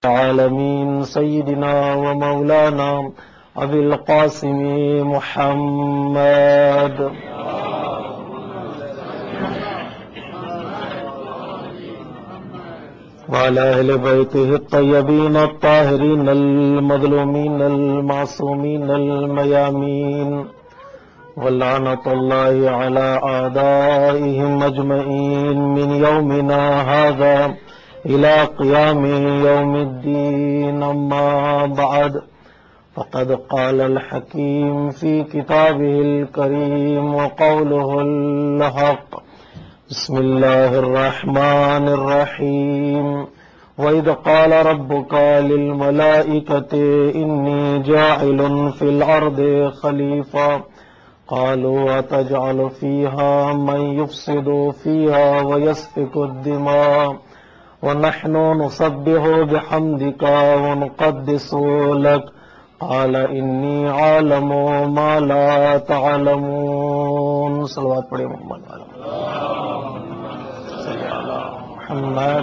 العالمين سيدنا ومولانا أبي القاسم محمد وعلى أهل بيته الطيبين الطاهرين المظلومين المعصومين الميامين ولعنة الله على أعدائهم أجمعين من يومنا هذا إلى قيام يوم الدين. أما بعد فقد قال الحكيم في كتابه الكريم وقوله الحق. بسم الله الرحمن الرحيم. وإذ قال ربك للملائكة إني جاعل في الأرض خليفة قالوا أتجعل فيها من يفسد فيها ويسفك الدماء ونحن نسبح بحمدك ونقدس لك قال إني أعلم ما لا تعلمون. صلوات پڑھیں محمد محمد.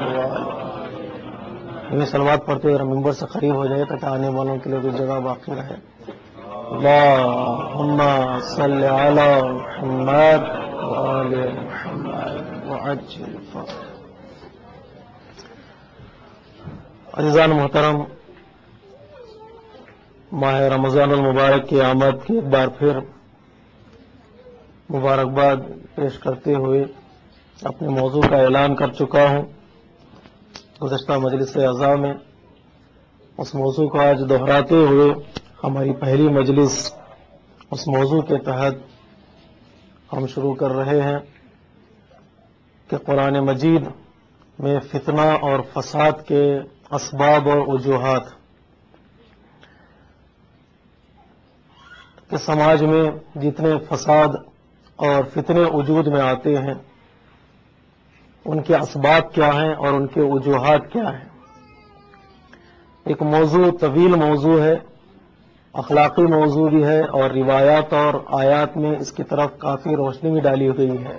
یہ صلوات پڑھتے ذرا ممبر سے قریب ہو جائے تاکہ آنے والوں کے لیے کوئی جگہ باقی رہے. اللہم صلی علی محمد وآل محمد وعجل فرجہ. عزیزان محترم، ماہ رمضان المبارک کی آمد کی ایک بار پھر مبارکباد پیش کرتے ہوئے اپنے موضوع کا اعلان کر چکا ہوں. گزشتہ مجلس اعزاء میں اس موضوع کو آج دہراتے ہوئے ہماری پہلی مجلس اس موضوع کے تحت ہم شروع کر رہے ہیں کہ قرآن مجید میں فتنہ اور فساد کے اسباب اور وجوہات. کہ سماج میں جتنے فساد اور فتنے وجود میں آتے ہیں ان کے اسباب کیا ہیں اور ان کے وجوہات کیا ہیں. ایک موضوع طویل موضوع ہے، اخلاقی موضوع بھی ہے، اور روایات اور آیات میں اس کی طرف کافی روشنی بھی ڈالی گئی ہے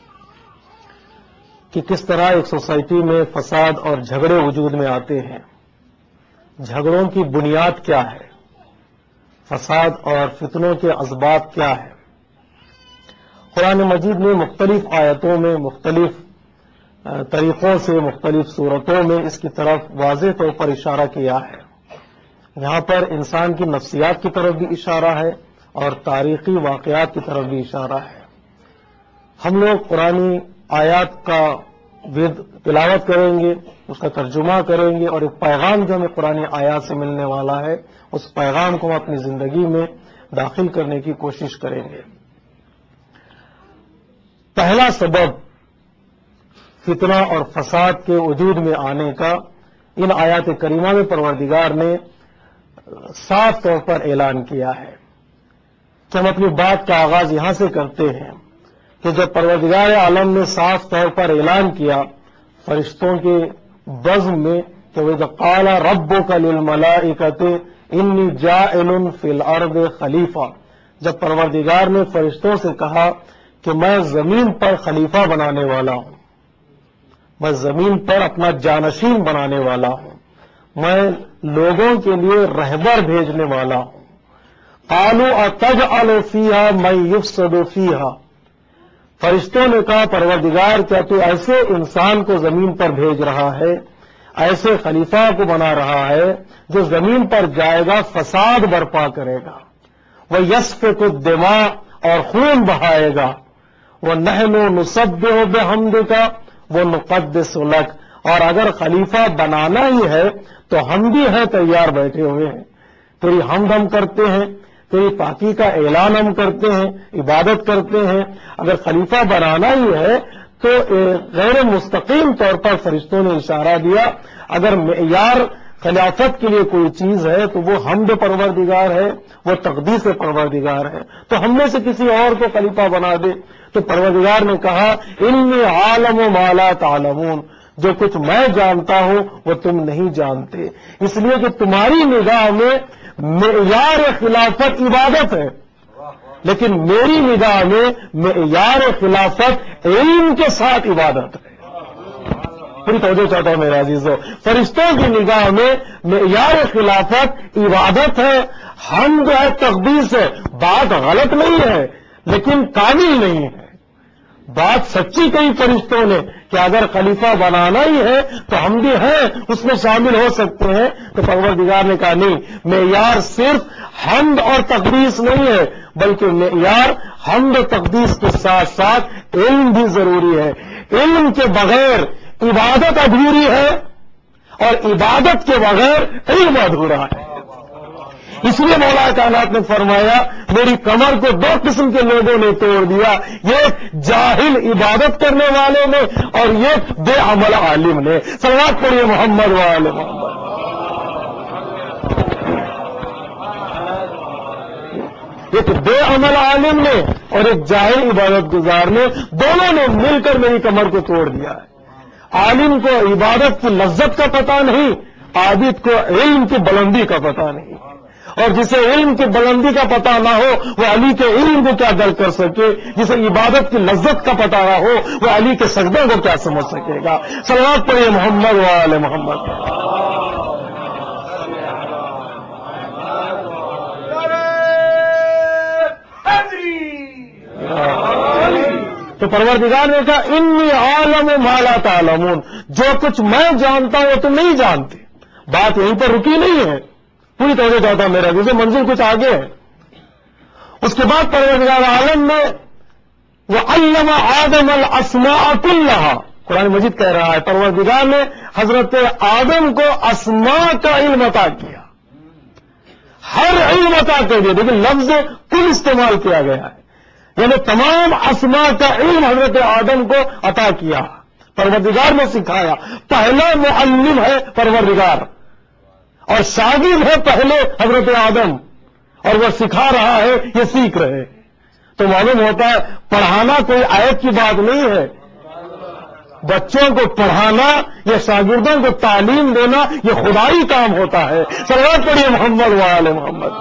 کہ کس طرح ایک سوسائٹی میں فساد اور جھگڑے وجود میں آتے ہیں. جھگڑوں کی بنیاد کیا ہے، فساد اور فتنوں کے اسباب کیا ہے. قرآن مجید نے مختلف آیتوں میں مختلف طریقوں سے مختلف صورتوں میں اس کی طرف واضح طور پر اشارہ کیا ہے. یہاں پر انسان کی نفسیات کی طرف بھی اشارہ ہے اور تاریخی واقعات کی طرف بھی اشارہ ہے. ہم لوگ قرآنی آیات کا تلاوت کریں گے، اس کا ترجمہ کریں گے، اور ایک پیغام جو ہمیں قرآنی آیات سے ملنے والا ہے اس پیغام کو ہم اپنی زندگی میں داخل کرنے کی کوشش کریں گے. پہلا سبب فتنہ اور فساد کے وجود میں آنے کا ان آیات کریمہ میں پروردگار نے صاف طور پر اعلان کیا ہے کہ ہم اپنی بات کا آغاز یہاں سے کرتے ہیں کہ جب پروردگار عالم نے صاف طور پر اعلان کیا فرشتوں کے بزم میں کہ وَإِذْ قَالَ رَبُّكَ لِلْمَلَائِكَةِ إِنِّي جَاعِلٌ فِي الْأَرْضِ خَلِيفَةً، جب پروردگار نے فرشتوں سے کہا کہ میں زمین پر خلیفہ بنانے والا ہوں، میں زمین پر اپنا جانشین بنانے والا ہوں، میں لوگوں کے لیے رہبر بھیجنے والا ہوں. قالوا اتجعل فیہا من یفسد فیہا، فرشتوں نے کہا پروردگار کیا تو ایسے انسان کو زمین پر بھیج رہا ہے، ایسے خلیفہ کو بنا رہا ہے جو زمین پر جائے گا فساد برپا کرے گا، وَيَسْفِكُ الدِّمَاءَ اور خون بہائے گا، وَنَحْنُ نُسَبِّحُ بِحَمْدِكَ وَنُقَدِّسُ لَكَ، اور اگر خلیفہ بنانا ہی ہے تو ہم بھی ہیں تیار بیٹھے ہوئے ہیں، تیری حمد ہم کرتے ہیں، تیری پاکی کا اعلان ہم کرتے ہیں، عبادت کرتے ہیں. اگر خلیفہ بنانا ہی ہے تو غیر مستقیم طور پر فرشتوں نے اشارہ دیا اگر معیار خلافت کے لیے کوئی چیز ہے تو وہ حمد پروردگار ہے، وہ تقدیس پروردگار ہے. تو ہم میں سے کسی اور کو خلیفہ بنا دے تو پروردگار نے کہا انی عالم ما لا تعلمون، جو کچھ میں جانتا ہوں وہ تم نہیں جانتے، اس لیے کہ تمہاری نگاہ میں معیار خلافت عبادت ہے، لیکن میری نگاہ میں معیار خلافت علم کے ساتھ عبادت ہے. پوری توجہ چاہتا ہوں میرے عزیزو. فرشتوں کی نگاہ میں معیار خلافت عبادت ہے، حمد ہے، تقدیس ہے. بات غلط نہیں ہے لیکن کامل نہیں ہے. بات سچی کہی فرشتوں نے کہ اگر خلیفہ بنانا ہی ہے تو ہم بھی ہیں اس میں شامل ہو سکتے ہیں. تو پروردگار نے کہا نہیں، معیار صرف حمد اور تقدیس نہیں ہے بلکہ معیار حمد و تقدیس کے ساتھ ساتھ علم بھی ضروری ہے. علم کے بغیر عبادت ادھوری ہے اور عبادت کے بغیر علم ادھورا ہے. اس لیے مولا کائنات نے فرمایا میری کمر کو دو قسم کے لوگوں نے توڑ دیا، یہ جاہل عبادت کرنے والوں نے اور یہ بے عمل عالم نے. صلوات پڑھیے محمد وآل محمد. ایک بے عمل عالم نے اور ایک جاہل عبادت گزار نے، دونوں نے مل کر میری کمر کو توڑ دیا ہے. عالم کو عبادت کی لذت کا پتہ نہیں، عابد کو علم کی بلندی کا پتہ نہیں. اور جسے علم کی بلندی کا پتہ نہ ہو وہ علی کے علم کو کیا درک کر سکے، جسے عبادت کی لذت کا پتہ نہ ہو وہ علی کے سجدوں کو کیا سمجھ سکے گا. صلوات پڑھیے محمد وآل محمد. تو پروردگار نے کہا انی عالم ما لا تعلمون، جو کچھ میں جانتا ہوں وہ تم نہیں جانتے. بات یہیں پر رکی نہیں ہے، پوری توجہ چاہتا ہوں میرا جسے منزل کچھ آگے ہے. اس کے بعد پروردگار عالم نے وعلم آدم الاسماء کلھا، قرآن مجید کہہ رہا ہے پروردگار نے حضرت آدم کو اسماء کا علم عطا کیا، ہر علم عطا کر دیا. لیکن لفظ کل استعمال کیا گیا ہے، یعنی تمام اسماء کا علم حضرت آدم کو عطا کیا، پروردگار نے سکھایا. پہلا معلم ہے پروردگار اور شاگرد ہے پہلے حضرت آدم، اور وہ سکھا رہا ہے یہ سیکھ رہے ہیں. تو معلوم ہوتا ہے پڑھانا کوئی عیب کی بات نہیں ہے. بچوں کو پڑھانا یا شاگردوں کو تعلیم دینا یہ خدائی کام ہوتا ہے. صلوات پڑھیے محمد وآل محمد.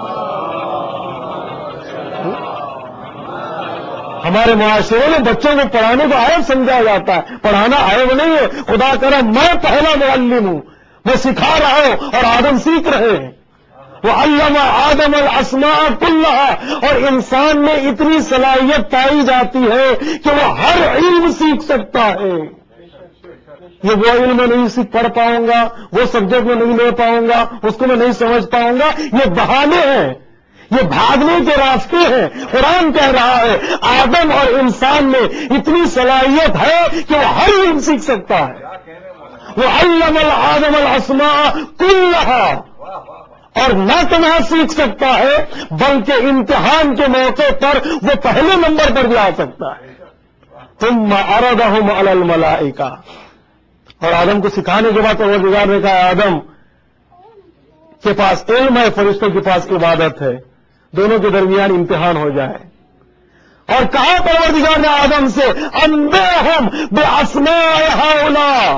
ہمارے معاشرے میں بچوں کو پڑھانے کو عیب سمجھا جاتا ہے. پڑھانا عیب نہیں ہے. خدا کرے میں پہلا معلم ہوں، میں سکھا رہا ہوں اور آدم سیکھ رہے ہیں. وعلم آدم الاسماء کلھا، اور انسان میں اتنی صلاحیت پائی جاتی ہے کہ وہ ہر علم سیکھ سکتا ہے. یہ وہ علم میں نہیں پڑھ پاؤں گا، وہ سبجیکٹ میں نہیں لے پاؤں گا، اس کو میں نہیں سمجھ پاؤں گا، یہ بہانے ہیں، یہ بھاگنے کے راستے ہیں. قرآن کہہ رہا ہے آدم اور انسان میں اتنی صلاحیت ہے کہ وہ ہر علم سیکھ سکتا ہے. وعلم آدم الاسماء کلھا، اور نہ تنہا سیکھ سکتا ہے بلکہ امتحان کے موقع پر وہ پہلے نمبر پر بھی آ سکتا ہے. ثم عرضهم علی الملائکہ، اور آدم کو سکھانے کے بعد پروردگار نے کہا آدم کے پاس علم ہے، فرشتوں کے پاس عبادت ہے، دونوں کے درمیان امتحان ہو جائے. اور کہا پروردگار نے آدم سے انبئہم باسماء ہؤلاء،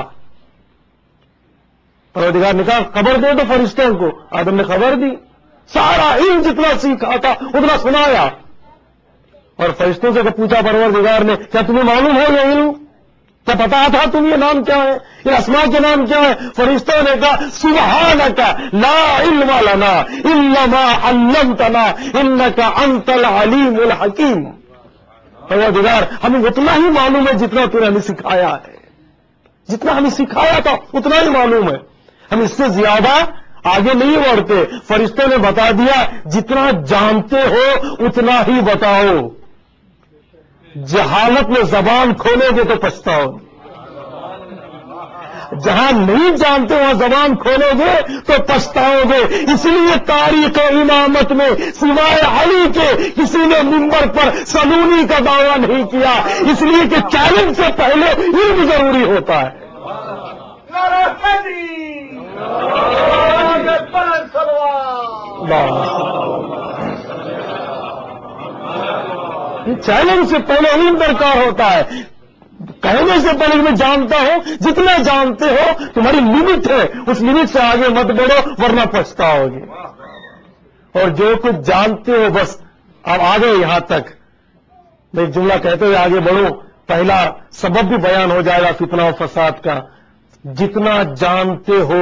پروردگار نے کہا خبر دے دو فرشتوں کو. آدم نے خبر دی، سارا علم جتنا سیکھا تھا اتنا سنایا. اور فرشتوں سے پوچھا پروردگار نے کیا تمہیں معلوم ہے یہ علم، کیا پتا تھا تم یہ نام کیا ہے، یہ اسماء کے نام کیا ہے؟ فرشتوں نے کہا سبحانک لا علم لنا الا ما علمتنا انک انت العلیم الحکیم. پروردگار ہمیں اتنا ہی معلوم ہے جتنا تو نے ہمیں سکھایا ہے، جتنا ہمیں سکھایا تھا اتنا ہی معلوم ہے، ہم اس سے زیادہ آگے نہیں بڑھتے. فرشتوں نے بتا دیا جتنا جانتے ہو اتنا ہی بتاؤ، جہالت میں زبان کھولو گے تو پچھتاؤ گے، جہاں نہیں جانتے وہاں زبان کھولو گے تو پچھتاؤ گے. اس لیے تاریخ امامت میں سوائے علی کے کسی نے منبر پر سلونی کا دعویٰ نہیں کیا، اس لیے کہ چیلنج سے پہلے علم ضروری ہوتا ہے. چیلنج سے پہلے علم درکار ہوتا ہے. کہنے سے پہلے میں جانتا ہوں، جتنا جانتے ہو تمہاری لمٹ ہے، اس لمٹ سے آگے مت بڑھو ورنہ پچھتاؤ گے. اور جو کچھ جانتے ہو بس اب آگے یہاں تک. میں جملہ کہتے ہوئے آگے بڑھوں، پہلا سبب بھی بیان ہو جائے گا فتنہ و فساد کا. جتنا جانتے ہو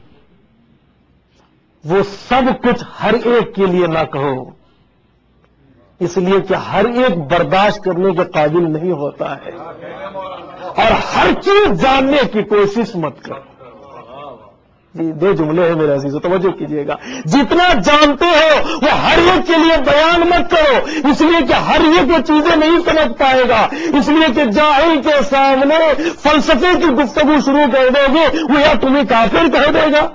وہ سب کچھ ہر ایک کے لیے نہ کہو، اس لیے کہ ہر ایک برداشت کرنے کے قابل نہیں ہوتا ہے، اور ہر چیز جاننے کی کوشش مت کرو۔ جی دو جملے ہیں میرے عزیزو، توجہ کیجئے گا۔ جتنا جانتے ہو وہ ہر ایک کے لیے بیان مت کرو، اس لیے کہ ہر ایک وہ چیزیں نہیں سمجھ پائے گا، اس لیے کہ جاہل کے سامنے فلسفے کی گفتگو شروع کر دو گے وہ یا تمہیں کافر کہہ دے گا،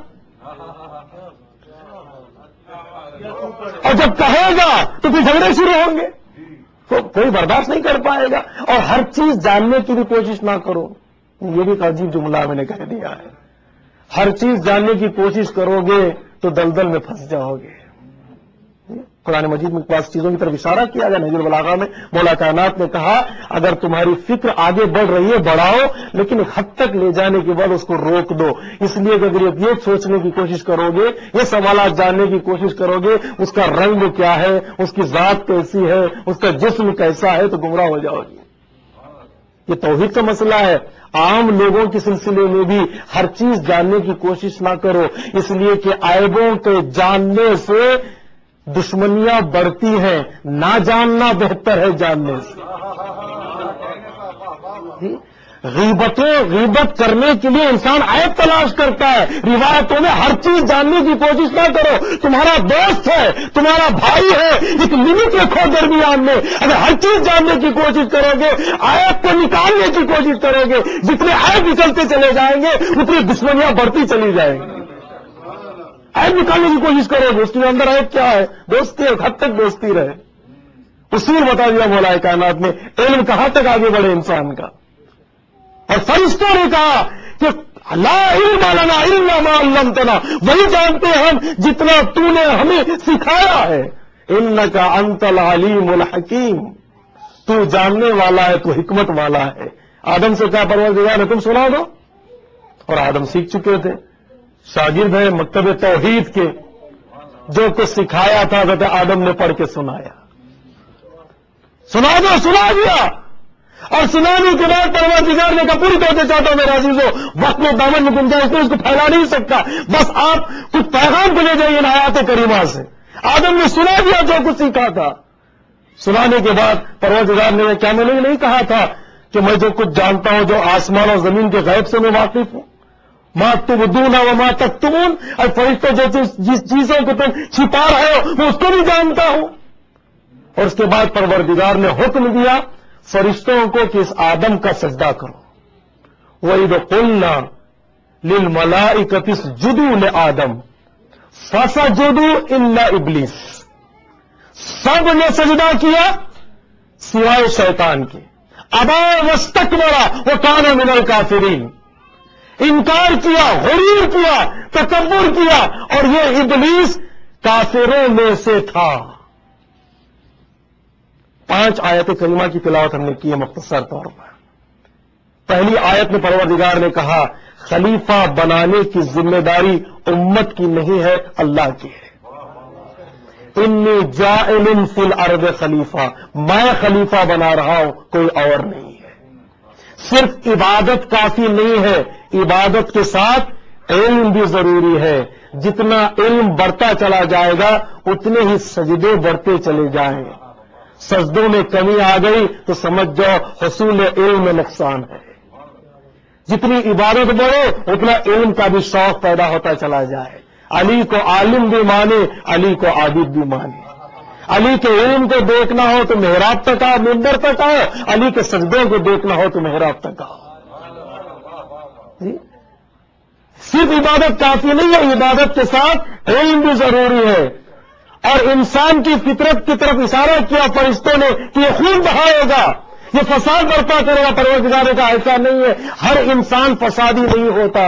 اور جب کہے گا تو پھر جھگڑے شروع ہوں گے، تو کوئی برداشت نہیں کر پائے گا۔ اور ہر چیز جاننے کی بھی کوشش نہ کرو، یہ بھی ایک عجیب جملہ میں نے کہہ دیا ہے۔ ہر چیز جاننے کی کوشش کرو گے تو دلدل میں پھنس جاؤ گے۔ قرآن مجید میں بعض چیزوں کی طرف اشارہ کیا گیا، نہج البلاغہ میں مولا کائنات نے کہا اگر تمہاری فکر آگے بڑھ رہی ہے بڑھاؤ، لیکن ایک حد تک لے جانے کے بعد اس کو روک دو، اس لیے کہ اگر یہ سوچنے کی کوشش کرو گے، یہ سوالات جاننے کی کوشش کرو گے اس کا رنگ کیا ہے، اس کی ذات کیسی ہے، اس کا جسم کیسا ہے، تو گمراہ ہو جاؤ گے۔ یہ توحید کا مسئلہ ہے۔ عام لوگوں کے سلسلے میں بھی ہر چیز جاننے کی کوشش نہ کرو، اس لیے کہ عیبوں کے جاننے سے دشمنیاں بڑھتی ہیں، نہ جاننا بہتر ہے جاننے سے۔ غیبت کرنے کے لیے انسان عیب تلاش کرتا ہے، روایتوں میں ہر چیز جاننے کی کوشش نہ کرو۔ تمہارا دوست ہے، تمہارا بھائی ہے، ایک لمٹ رکھو درمیان میں۔ اگر ہر چیز جاننے کی کوشش کرو گے، عیب کو نکالنے کی کوشش کرو گے، جتنے عیب نکلتے چلے جائیں گے اتنی دشمنیاں بڑھتی چلی جائیں گی۔ عیب نکالنے کی کوشش کرو گے، اس کے اندر عیب کیا ہے؟ دوستی ایک حد تک دوستی رہے۔ اصول بتا دیا مولا کائنات نے، علم کہاں تک آگے بڑھے انسان کا۔ اور فرشتوں نے کہا کہ لا علم لنا الا ما علمتنا، وہی جانتے ہیں ہم جتنا تو نے ہمیں سکھایا ہے۔ انک انت العلیم الحکیم، تو جاننے والا ہے، تو حکمت والا ہے۔ آدم سے کہا پروردگار نے تم سنا دو، اور آدم سیکھ چکے تھے، شاگرد ہیں مکتب توحید کے، جو کچھ سکھایا تھا حضرت آدم نے پڑھ کے سنایا، سنا دو، سنا دیا۔ اور سنانے کے بعد پروردگار نے کہا پوری طور سے چاہتا ہوں میرے عزیزو، وقت میں دامن میں گنجائش اس کو پھیلا نہیں سکتا، بس آپ کچھ پیغام کو لے جائیے ان آیات کریمہ سے۔ آدم نے سنا دیا جو کچھ سیکھا تھا۔ سنانے کے بعد پروردگار نے کیا میں نے نہیں کہا تھا کہ میں جو کچھ جانتا ہوں، جو آسمان اور زمین کے غیب سے میں واقف ہوں، ما تبدون وما تکتمون، اور فرشتوں جس چیزوں کو تم چھپا رہے ہو میں اس کو بھی جانتا ہوں۔ اور اس کے بعد پروردگار نے حکم دیا فرشتوں کو کہ اس آدم کا سجدہ کرو۔ وَإِذْ قُلْنَا لِلْمَلَائِكَةِ اسْجُدُوا لِآدَمَ فَسَجَدُوا إِلَّا إِبْلِيسَ، سب نے سجدہ کیا سوائے شیطان کے۔ أَبَى وَاسْتَكْبَرَ وَكَانَ مِنَ الْكَافِرِينَ، انکار کیا، غرور کیا، تکبر کیا، اور یہ ابلیس کافروں میں سے تھا۔ 5 آیت کریمہ کی تلاوت ہم نے کی ہے مختصر طور پر۔ پہلی آیت میں پروردگار نے کہا خلیفہ بنانے کی ذمہ داری امت کی نہیں ہے، اللہ کی ہے۔ انی جاعل فی الارض خلیفہ، میں خلیفہ بنا رہا ہوں، کوئی اور نہیں ہے۔ صرف عبادت کافی نہیں ہے، عبادت کے ساتھ علم بھی ضروری ہے۔ جتنا علم بڑھتا چلا جائے گا اتنے ہی سجدے بڑھتے چلے جائیں گے۔ سجدوں میں کمی آ گئی تو سمجھ جاؤ حصول علم میں نقصان ہے۔ جتنی عبادت بڑھے اتنا علم کا بھی شوق پیدا ہوتا چلا جائے۔ علی کو عالم بھی مانے، علی کو عابد بھی مانے۔ علی کے علم کو دیکھنا ہو تو محراب تک آؤ، منبر تک آؤ، علی کے سجدوں کو دیکھنا ہو تو محراب تک آؤ۔ جی صرف عبادت کافی نہیں ہے، عبادت کے ساتھ علم بھی ضروری ہے۔ اور انسان کی فطرت کی طرف اشارہ کیا فرشتوں نے کہ یہ خون بہائے گا، یہ فساد برپا کرے گا۔ پروردگار کا ایسا نہیں ہے، ہر انسان فسادی نہیں ہوتا۔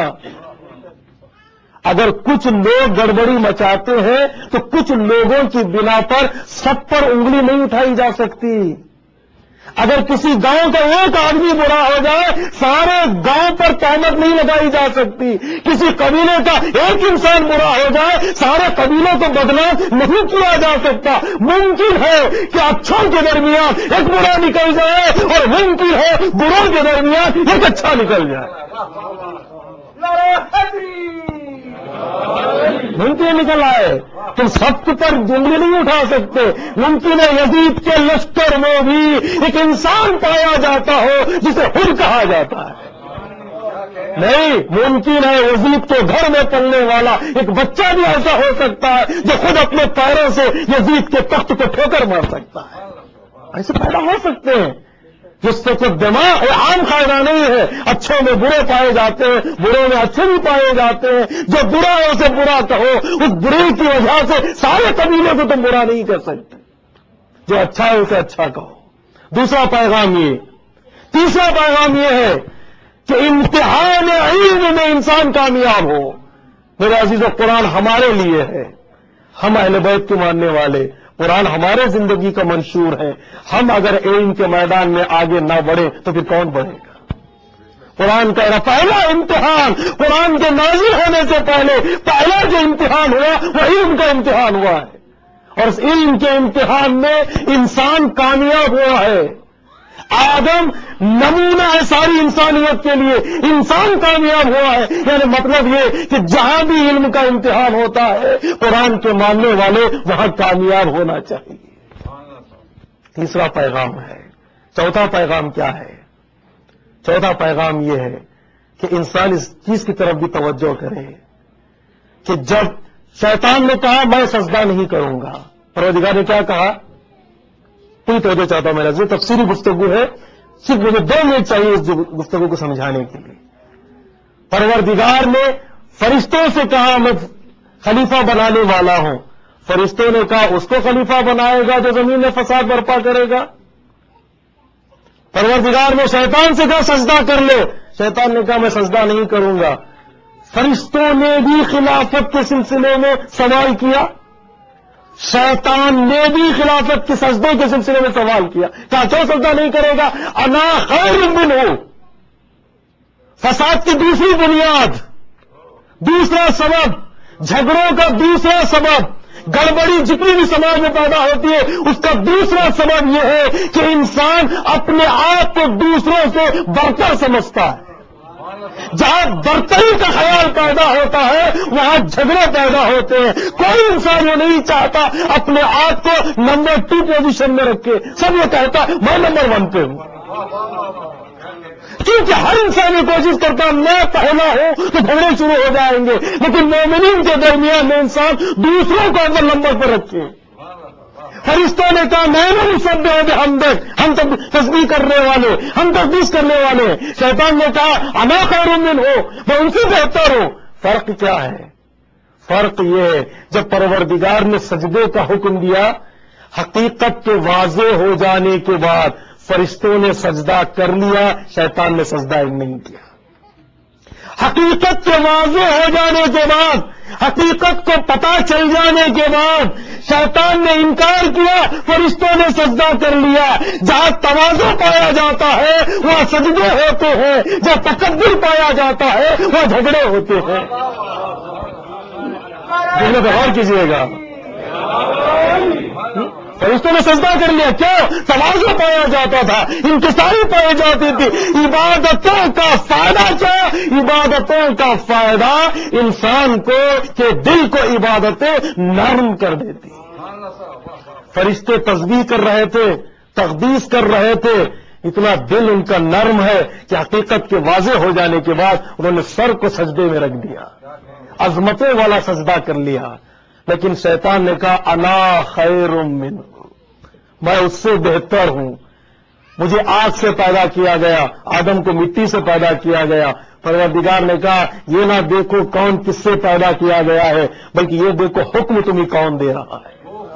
اگر کچھ لوگ گڑبڑی مچاتے ہیں تو کچھ لوگوں کی بنا پر سب پر انگلی نہیں اٹھائی جا سکتی۔ اگر کسی گاؤں کا ایک آدمی برا ہو جائے سارے گاؤں پر تہمت نہیں لگائی جا سکتی۔ کسی قبیلے کا ایک انسان برا ہو جائے سارے قبیلوں کو بدنام نہیں کیا جا سکتا۔ ممکن ہے کہ اچھوں کے درمیان ایک برا نکل جائے اور ممکن ہے بروں کے درمیان ایک اچھا نکل جائے۔ ممکن نکل آئے، تم سب پر جنگلی نہیں اٹھا سکتے. ممکن ہے یزید کے لشکر میں بھی ایک انسان پایا جاتا ہو جسے حر کہا جاتا ہے. نہیں، ممکن ہے یزید کے گھر میں پلنے والا ایک بچہ بھی ایسا ہو سکتا ہے جو خود اپنے پیروں سے یزید کے تخت کو ٹھوکر مار سکتا ہے. ایسے پیدا ہو سکتے ہیں جس سے کوئی دماغ عام قاعدہ نہیں ہے. اچھوں میں برے پائے جاتے ہیں، برے میں اچھے بھی پائے جاتے ہیں. جو برا ہے اسے برا کہو، اس برے کی وجہ سے سارے قبیلے کو تم برا نہیں کر سکتے. جو اچھا ہے اسے اچھا کہو. دوسرا پیغام یہ. تیسرا پیغام یہ ہے کہ امتحان علم میں انسان کامیاب ہو. میرے عزیزو، قرآن ہمارے لیے ہے. ہم اہل بیت کے ماننے والے، قرآن ہمارے زندگی کا منشور ہے. ہم اگر علم کے میدان میں آگے نہ بڑھے تو پھر کون بڑھے گا؟ قرآن کا پہلا امتحان، قرآن کے نازل ہونے سے پہلے پہلا جو امتحان ہوا وہ علم کا امتحان ہوا ہے. اور اس علم کے امتحان میں انسان کامیاب ہوا ہے. آدم نمونہ ہے ساری انسانیت کے لیے، انسان کامیاب ہوا ہے. یعنی مطلب یہ کہ جہاں بھی علم کا امتحان ہوتا ہے قرآن کے ماننے والے وہاں کامیاب ہونا چاہیے. تیسرا پیغام ہے. چوتھا پیغام کیا ہے؟ چوتھا پیغام یہ ہے کہ انسان اس چیز کی طرف بھی توجہ کرے کہ جب شیطان نے کہا میں سجدہ نہیں کروں گا، پروردگار نے کیا کہا؟ پوری توجہ چاہتا ہوں. میرا تفصیلی گفتگو ہے، صرف مجھے 2 منٹ چاہیے اس گفتگو کو سمجھانے کے لیے. پروردگار نے فرشتوں سے کہا میں خلیفہ بنانے والا ہوں. فرشتوں نے کہا اس کو خلیفہ بنائے گا جو زمین میں فساد برپا کرے گا. پروردگار نے شیطان سے کہا سجدہ کر لے، شیطان نے کہا میں سجدہ نہیں کروں گا. فرشتوں نے بھی خلافت کے سلسلے میں سوال کیا، شیطان نے بھی خلافت کے سجدوں کے سلسلے میں سوال کیا. کیا کیوں سجدہ نہیں کرے گا؟ انا خیر منہ. فساد کی دوسری بنیاد، دوسرا سبب، جھگڑوں کا دوسرا سبب، گڑبڑی جتنی بھی سماج میں پیدا ہوتی ہے اس کا دوسرا سبب یہ ہے کہ انسان اپنے آپ کو دوسروں سے برتر سمجھتا ہے. جہاں برتری کا خیال پیدا ہوتا ہے وہاں جھگڑے پیدا ہوتے ہیں. کوئی انسان یہ نہیں چاہتا اپنے آپ کو نمبر 2 پوزیشن میں رکھے. سب یہ کہتا ہے میں نمبر 1 پہ ہوں، کیونکہ ہر انسان یہ کوشش کرتا ہے میں پہلا ہوں تو جھگڑے شروع ہو جائیں گے. لیکن مومنین کے درمیان میں انسان دوسروں کو اول نمبر پر رکھے. فرشتوں نے کہا میں نے سب ہمدرد، ہم تسبیح کرنے والے، ہم تقدیس کرنے والے. شیطان نے کہا انا خیر منہ، میں ان سے بہتر ہوں. فرق کیا ہے؟ فرق یہ ہے جب پروردگار نے سجدے کا حکم دیا، حقیقت کے واضح ہو جانے کے بعد فرشتوں نے سجدہ کر لیا، شیطان نے سجدہ نہیں کیا. حقیقت کے واضح ہو جانے کے بعد، حقیقت کو پتہ چل جانے کے بعد شیطان نے انکار کیا، فرشتوں نے سجدہ کر لیا. جہاں تواضع پایا جاتا ہے وہاں سجدے ہوتے ہیں، جہاں تکبر پایا جاتا ہے وہاں جھگڑے ہوتے ہیں. پہ غور کیجیے گا. فرشتوں نے سجدہ کر لیا، کیوں؟ تواضع پایا جاتا تھا، انکساری پائی جاتی تھی. عبادتوں کا فائدہ کیا؟ عبادتوں کا فائدہ انسان کو کہ دل کو عبادتیں نرم کر دیتی. فرشتے تسبیح کر رہے تھے، تقدیس کر رہے تھے، اتنا دل ان کا نرم ہے کہ حقیقت کے واضح ہو جانے کے بعد انہوں نے سر کو سجدے میں رکھ دیا، عظمتوں والا سجدہ کر لیا. لیکن شیطان نے کہا انا خیر منہ، میں اس سے بہتر ہوں. مجھے آگ سے پیدا کیا گیا، آدم کو مٹی سے پیدا کیا گیا. پروردگار نے کہا یہ نہ دیکھو کون کس سے پیدا کیا گیا ہے، بلکہ یہ دیکھو حکم تمہیں کون دے رہا ہے.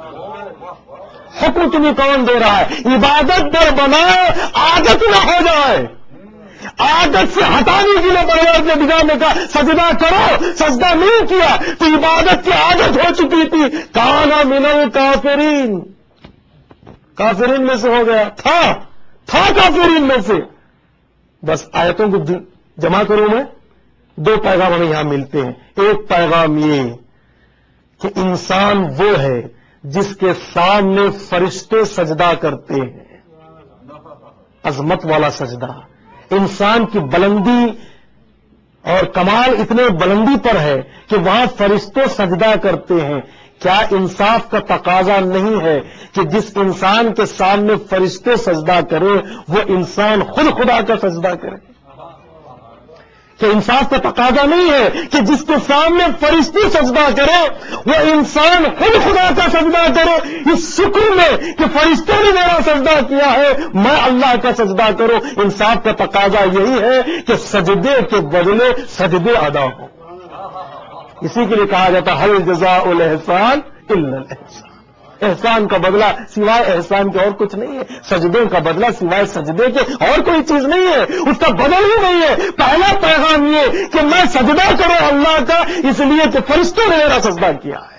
حکم تمہیں کون دے رہا ہے. عبادت پر بنائے، عادت نہ ہو جائے. عادت سے ہٹانے کے لیے پروردگار نے کہا سجدہ کرو، سجدہ نہیں کیا تو عبادت کی عادت ہو چکی تھی. کانا من الکافرین، کافرین میں سے ہو گیا، تھا کافرین میں سے. بس آیتوں کو جمع کروں میں، 2 پیغام ہمیں یہاں ملتے ہیں. ایک پیغام یہ کہ انسان وہ ہے جس کے سامنے فرشتے سجدہ کرتے ہیں، عظمت والا سجدہ. انسان کی بلندی اور کمال اتنے بلندی پر ہے کہ وہاں فرشتے سجدہ کرتے ہیں. کیا انصاف کا تقاضا نہیں ہے کہ جس انسان کے سامنے فرشتے سجدہ کرے وہ انسان خود خدا کا سجدہ کرے؟ کہ انصاف کا تقاضا نہیں ہے کہ جس کے سامنے فرشتے سجدہ کرے وہ انسان خود خدا کا سجدہ کرے؟ اس شکر میں کہ فرشتے نے میرا سجدہ کیا ہے میں اللہ کا سجدہ کروں. انصاف کا تقاضا یہی ہے کہ سجدے کے بدلے سجدے ادا ہوں. اسی کے لیے کہا جاتا ہے حل جزاء الاحسان الا الاحسان. احسان کا بدلہ سوائے احسان کے اور کچھ نہیں ہے. سجدوں کا بدلہ سوائے سجدے کے اور کوئی چیز نہیں ہے. اس کا بدل ہی نہیں ہے. پہلا پیغام یہ کہ میں سجدہ کروں اللہ کا اس لیے کہ فرشتوں نے میرا سجدہ کیا ہے.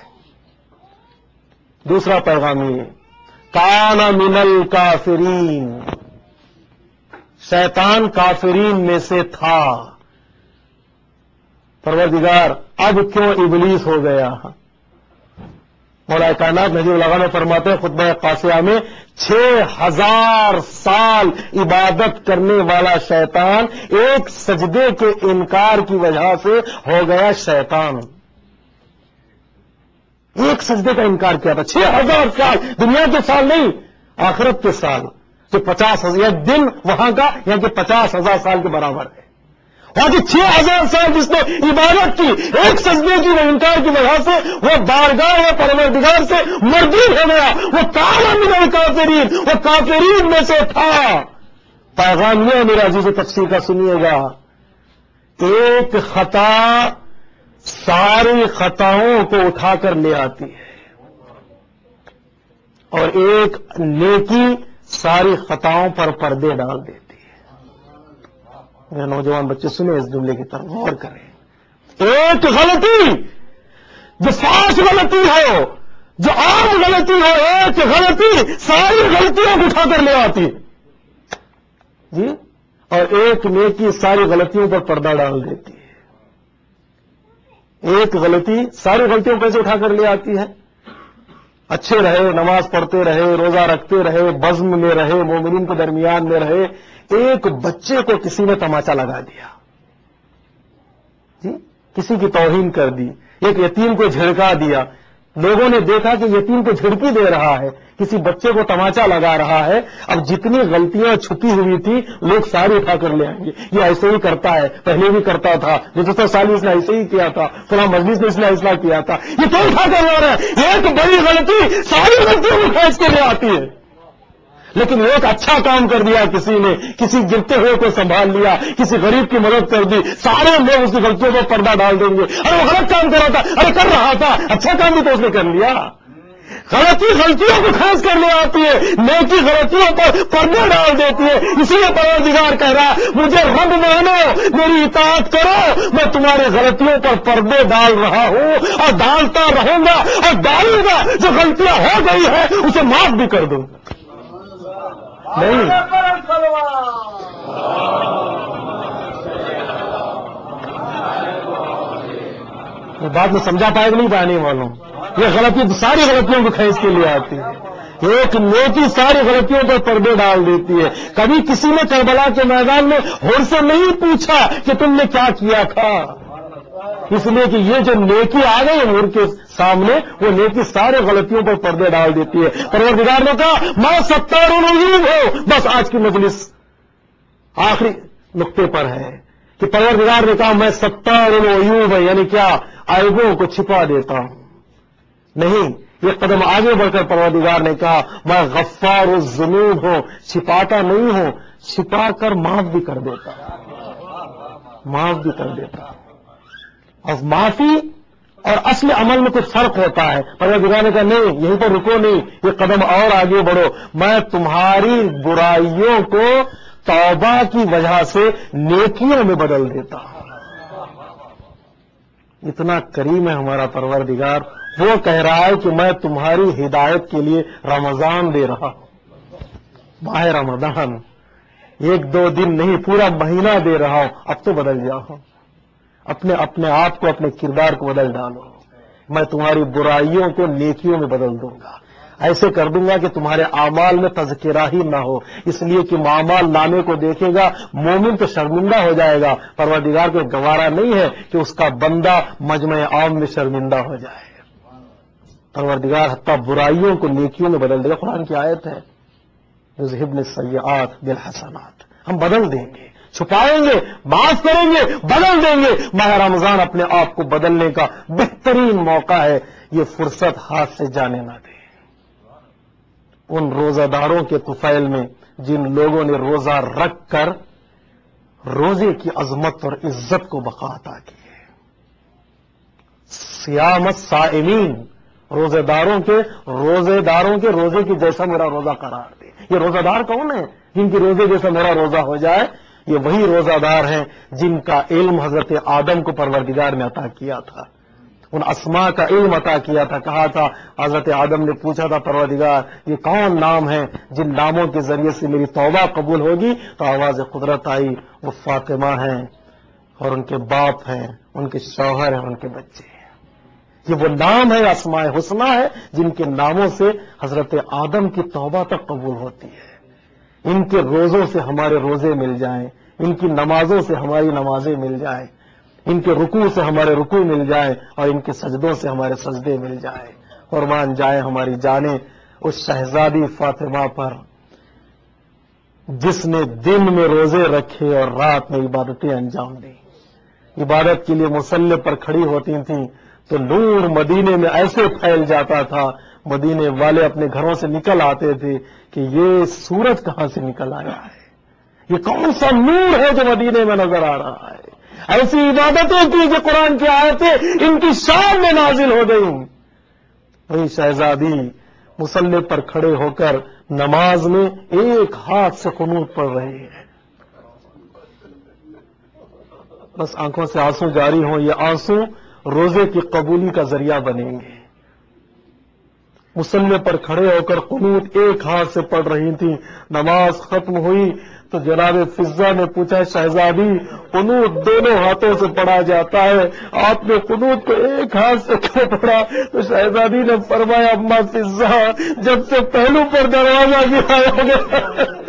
دوسرا پیغام یہ کان من الکافرین، شیطان کافرین میں سے تھا. پروردگار اب کیوں ابلیس ہو گیا؟ مولا کائنات نجیب الغا میں فرماتے ہیں خطبہ قاسیہ میں 6000 سال عبادت کرنے والا شیطان ایک سجدے کے انکار کی وجہ سے ہو گیا شیطان. ایک سجدے کا انکار کیا تھا. 6000 سال، دنیا کے سال نہیں، آخرت کے سال. جو 50,000 دن وہاں کا یہاں کے 50,000 سال کے برابر ہے. وہاں کی 6000 سال جس نے عبادت کی ایک سجدے کی وہ انکار کی وجہ سے وہ بارگاہ و پروردگار سے مردود ہو گیا. وہ کان من الکافرین، وہ کافرین میں سے تھا. پیغام یہ میرا عزیز تفسیر کا سنیے گا، ایک خطا ساری خطاؤں کو اٹھا کر لے آتی ہے اور ایک نیکی ساری خطاؤں پر پردے ڈال دیتی. میرے نوجوان بچے سنیں اس جملے کی طرف غور کریں. ایک غلطی جو خاص غلطی ہو، جو عام غلطی ہو، ایک غلطی ساری غلطیوں کو اٹھا کر لے آتی ہے جی، اور ایک نیکی ساری غلطیوں پر پردہ ڈال دیتی ہے. ایک غلطی ساری غلطیوں کو کیسے اٹھا کر لے آتی ہے؟ اچھے رہے، نماز پڑھتے رہے، روزہ رکھتے رہے، بزم میں رہے، مومنین کے درمیان میں رہے، ایک بچے کو کسی نے تماچا لگا دیا جی، کسی کی توہین کر دی، ایک یتیم کو جھڑکا دیا. لوگوں نے دیکھا کہ یتیم کو جھڑکی دے رہا ہے، کسی بچے کو تماچا لگا رہا ہے. اب جتنی غلطیاں چھپی ہوئی تھی لوگ ساری اٹھا کر لے آئیں گے. یہ ایسے ہی کرتا ہے، پہلے بھی کرتا تھا، گزشتہ سال اس نے ایسے ہی کیا تھا، فلاں مجلس نے اس نے ایسا کیا تھا. یہ کیوں اٹھا کر لا رہا ہے؟ ایک بڑی غلطی ساری غلطیوں کو کھینچ کے لے آتی ہے. لیکن ایک اچھا کام کر دیا کسی نے، کسی گرتے ہوئے کو سنبھال لیا، کسی غریب کی مدد کر دی، سارے لوگ اس کی غلطیوں پر پردہ ڈال دیں گے. ارے وہ غلط کام کر رہا تھا، ارے کر رہا تھا، اچھا کام بھی تو اس نے کر لیا. غلطی غلطیوں کو کھینچ کر لے آتی ہے، نیکی غلطیوں پر پردہ ڈال دیتی ہے. اسی لیے پروردگار کہہ رہا ہے مجھے رب مانو، میری اطاعت کرو، میں تمہاری غلطیوں پر پردے ڈال رہا ہوں اور ڈالتا رہوں گا اور ڈالوں گا. جو غلطیاں ہو گئی ہے اسے معاف بھی کر دوں گا. نہیں یہ بات میں سمجھا پائے گا نہیں پانے والوں. یہ غلطی ساری غلطیوں کو کھینچ کے لیے آتی ہے. ایک نیکی ساری غلطیوں پر پردے ڈال دیتی ہے. کبھی کسی نے کربلا کے میدان میں ہور سے نہیں پوچھا کہ تم نے کیا کیا تھا، اس لیے کہ یہ جو نیکی آ گئی ہور کے سامنے وہ نیکی سارے غلطیوں پر پردے ڈال دیتی ہے. پروردگار نے کہا میں ستار العیوب ہوں. بس آج کی مجلس آخری نقطے پر ہے کہ پروردگار نے کہا میں ستار العیوب ہے، یعنی کیا؟ عیبوں کو چھپا دیتا ہوں. نہیں، یہ قدم آگے بڑھ کر پروردگار نے کہا میں غفار الذنوب ہوں، چھپاتا نہیں ہوں، چھپا کر معاف بھی کر دیتا ہوں، معاف بھی کر دیتا ہوں. اور معافی اور اصل عمل میں کچھ فرق ہوتا ہے. پروردگار نے کہا نہیں، یہیں پر رکو نہیں، یہ قدم اور آگے بڑھو، میں تمہاری برائیوں کو توبہ کی وجہ سے نیکیوں میں بدل دیتا ہوں. اتنا کریم ہے ہمارا پروردگار. وہ کہہ رہا ہے کہ میں تمہاری ہدایت کے لیے رمضان دے رہا ہوں، ماہ رمضان. 1-2 دن نہیں، پورا مہینہ دے رہا ہوں. اب تو بدل جاؤ، اپنے آپ کو، اپنے کردار کو بدل ڈالو. میں تمہاری برائیوں کو نیکیوں میں بدل دوں گا. ایسے کر دوں گا کہ تمہارے اعمال میں تذکرہ ہی نہ ہو، اس لیے کہ اعمال نامے کو دیکھے گا مومن تو شرمندہ ہو جائے گا، پروردگار کو گوارا نہیں ہے کہ اس کا بندہ مجمع عام میں شرمندہ ہو جائے۔ پروردگار حتیٰ برائیوں کو نیکیوں میں بدل دے گا۔ قرآن کی آیت ہے یذہبن السیئات بالحسنات، ہم بدل دیں گے، چھپائیں گے، معاف کریں گے، بدل دیں گے۔ ماہ رمضان اپنے آپ کو بدلنے کا بہترین موقع ہے، یہ فرصت ہاتھ سے جانے نہ دیں۔ ان روزہ داروں کے طفیل میں جن لوگوں نے روزہ رکھ کر روزے کی عظمت اور عزت کو بقا عطا کی ہے۔ صیام الصائمین، روزے داروں کے روزے کی جیسا میرا روزہ قرار دے۔ یہ روزہ دار کون ہے جن کی روزے جیسا میرا روزہ ہو جائے؟ یہ وہی روزہ دار ہیں جن کا علم حضرت آدم کو پروردگار نے عطا کیا تھا، ان اسماء کا علم عطا کیا تھا۔ کہا تھا حضرت آدم نے پوچھا تھا پروردگار یہ کون نام ہے جن ناموں کے ذریعے سے میری توبہ قبول ہوگی؟ تو آواز قدرت آئی، وہ فاطمہ ہیں اور ان کے باپ ہیں، ان کے شوہر ہیں، ان کے بچے ہیں۔ یہ وہ نام ہے، اسماء حسنی ہے جن کے ناموں سے حضرت آدم کی توبہ تک قبول ہوتی ہے۔ ان کے روزوں سے ہمارے روزے مل جائیں، ان کی نمازوں سے ہماری نمازیں مل جائیں، ان کے رکوع سے ہمارے رکوع مل جائیں، اور ان کے سجدوں سے ہمارے سجدے مل جائیں۔ قربان جائیں ہماری جانیں اس شہزادی فاطمہ پر جس نے دن میں روزے رکھے اور رات میں عبادتیں انجام دیں۔ عبادت کے لیے مصلی پر کھڑی ہوتی تھیں تو نور مدینے میں ایسے پھیل جاتا تھا، مدینے والے اپنے گھروں سے نکل آتے تھے کہ یہ سورج کہاں سے نکل آیا ہے، یہ کون سا نور ہے جو مدینے میں نظر آ رہا ہے۔ ایسی عبادتیں کی کہ قرآن کی آیتیں ان کی شان میں نازل ہو گئیں۔ وہی شہزادی مصلی پر کھڑے ہو کر نماز میں ایک ہاتھ سے قنوت پڑھ رہی ہے۔ بس آنکھوں سے آنسو جاری ہوں، یہ آنسو روزے کی قبولی کا ذریعہ بنیں گے۔ مصلی پر کھڑے ہو کر قنوت ایک ہاتھ سے پڑھ رہی تھی، نماز ختم ہوئی تو جناب فضہ نے پوچھا شہزادی قنوت دونوں ہاتھوں سے پڑھا جاتا ہے، آپ نے قنوت کو ایک ہاتھ سے کیوں پڑھا؟ تو شہزادی نے فرمایا اما فضہ جب سے پہلو پر دروازہ گرایا گیا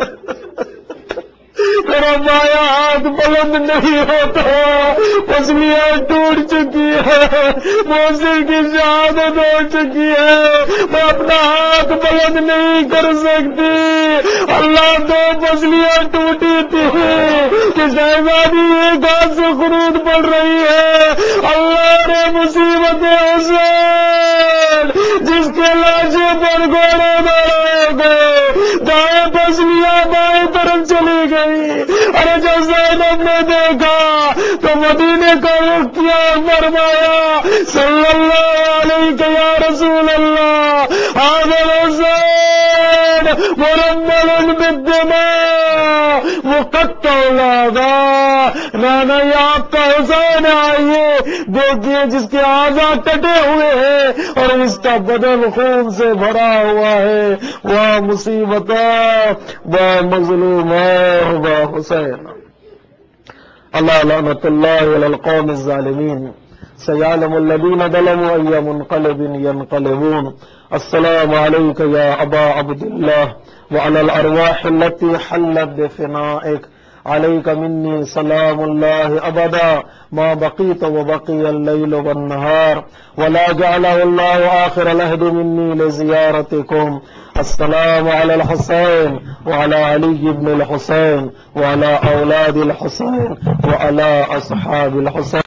میرا بایاں ہاتھ بلند نہیں ہوتا، پسلیاں ٹوٹ چکی ہے، موسیقی کی شہادت ہو چکی ہے، میں اپنا ہاتھ بلند نہیں کر سکتی۔ اللہ دو پسلیاں ٹوٹی تھی کہ شہزادی ایک ہاتھ سے قنوت پڑھ رہی ہے۔ اللہ نے مصیبت حسین جس کے لاشے پر گھوڑے دوڑائے گئے، دائیں پسلیاں بائیں طرف چلی گئی۔ ارے جب زینب نے دیکھا تو مدینے کا رخ کیا، فرمایا صلی اللہ علیہ یا رسول اللہ حاضر حسین مرمل بالدماء مقطع الاعضاء، نانا یہ آپ کا حسین آئیے دیکھیے جس کے اعضاء کٹے ہوئے ہیں اور اس کا بدن خون سے بھرا ہوا ہے۔ وہ مصیبت وہ مظلوم وہ حسین۔ اللہ لعنت اللہ علی القوم الظالمین، سیعلم الذین ظلموا ای منقلب ینقلبون۔ السلام علیک یا ابا عبد اللہ وعلی الارواح التي حلت بفنائک، علیک منی سلام اللہ ابدا ما بقیت وبقی اللیل والنہار ولا جعلہ اللہ آخر العہد منی لزیارتکم۔ السلام علی الحسین وعلی علی بن الحسین وعلی اولاد الحسین وعلی اصحاب الحسین۔